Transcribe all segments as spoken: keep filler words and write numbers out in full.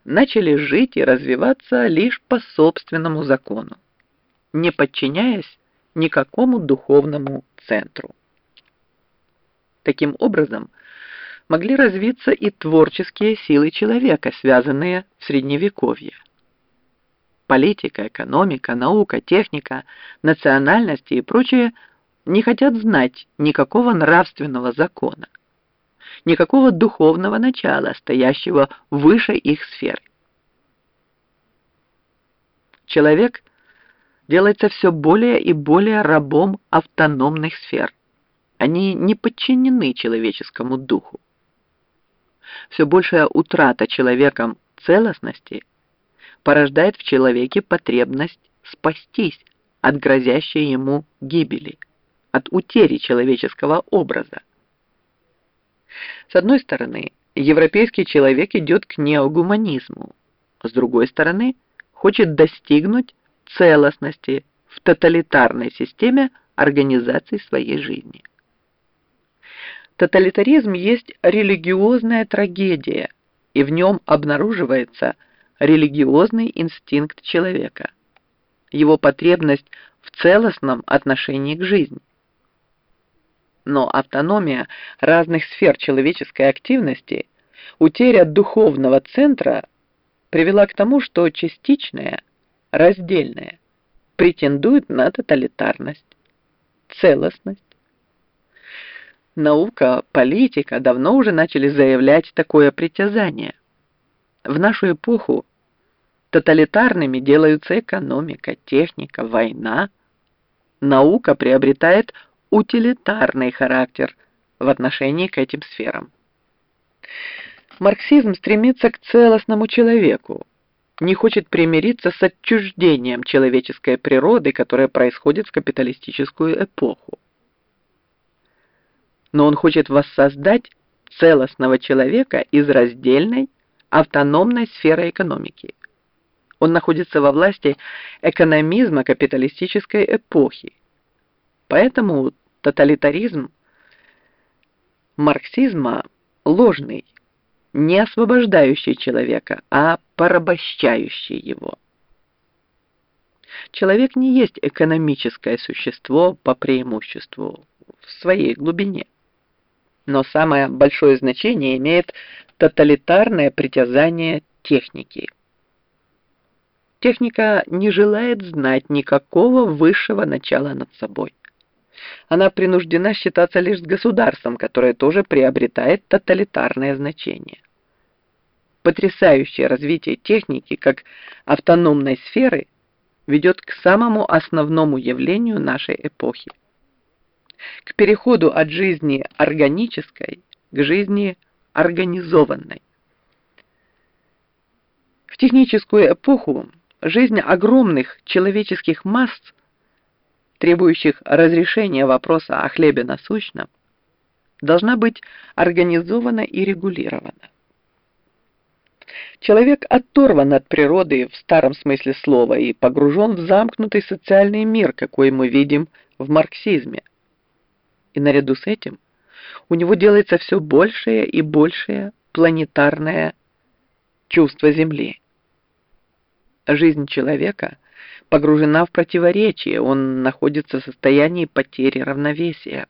начали жить и развиваться лишь по собственному закону, не подчиняясь никакому духовному центру. Таким образом, могли развиться и творческие силы человека, связанные в Средневековье. Политика, экономика, наука, техника, национальности и прочее не хотят знать никакого нравственного закона, никакого духовного начала, стоящего выше их сфер. Человек делается все более и более рабом автономных сфер. Они не подчинены человеческому духу. Все большая утрата человеком целостности порождает в человеке потребность спастись от грозящей ему гибели, от утери человеческого образа. С одной стороны, европейский человек идет к неогуманизму, с другой стороны, хочет достигнуть целостности в тоталитарной системе организации своей жизни. Тоталитаризм есть религиозная трагедия, и в нем обнаруживается религиозный инстинкт человека, его потребность в целостном отношении к жизни. Но автономия разных сфер человеческой активности, утеря духовного центра привела к тому, что частичное, раздельное претендует на тоталитарность, целостность. Наука, политика давно уже начали заявлять такое притязание. В нашу эпоху тоталитарными делаются экономика, техника, война. Наука приобретает утилитарный характер в отношении к этим сферам. Марксизм стремится к целостному человеку, не хочет примириться с отчуждением человеческой природы, которое происходит в капиталистическую эпоху. Но он хочет воссоздать целостного человека из раздельной, автономной сферы экономики. Он находится во власти экономизма капиталистической эпохи. Поэтому тоталитаризм марксизма ложный, не освобождающий человека, а порабощающий его. Человек не есть экономическое существо по преимуществу в своей глубине. Но самое большое значение имеет тоталитарное притязание техники. Техника не желает знать никакого высшего начала над собой. Она принуждена считаться лишь с государством, которое тоже приобретает тоталитарное значение. Потрясающее развитие техники как автономной сферы ведет к самому основному явлению нашей эпохи. К переходу от жизни органической к жизни организованной. В техническую эпоху жизнь огромных человеческих масс, требующих разрешения вопроса о хлебе насущном, должна быть организована и регулирована. Человек оторван от природы в старом смысле слова и погружен в замкнутый социальный мир, какой мы видим в марксизме. И наряду с этим у него делается все большее и большее планетарное чувство Земли. Жизнь человека погружена в противоречие, он находится в состоянии потери равновесия.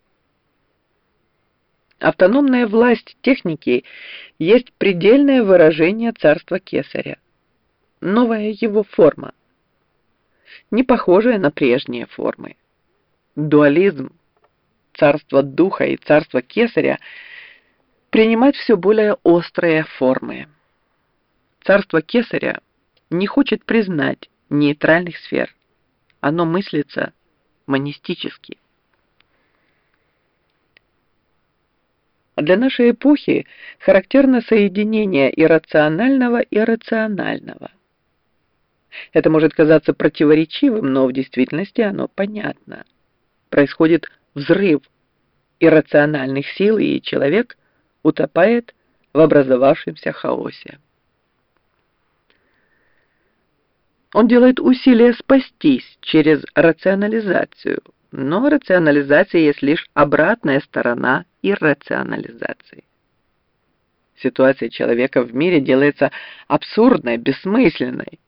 Автономная власть техники есть предельное выражение царства Кесаря, новая его форма, не похожая на прежние формы. Дуализм царство Духа и царство Кесаря принимает все более острые формы. Царство Кесаря не хочет признать нейтральных сфер, оно мыслится монистически. Для нашей эпохи характерно соединение иррационального и рационального. Это может казаться противоречивым, но в действительности оно понятно. Происходит взрыв иррациональных сил, и человек утопает в образовавшемся хаосе. Он делает усилия спастись через рационализацию, но рационализация есть лишь обратная сторона иррационализации. Ситуация человека в мире делается абсурдной, бессмысленной.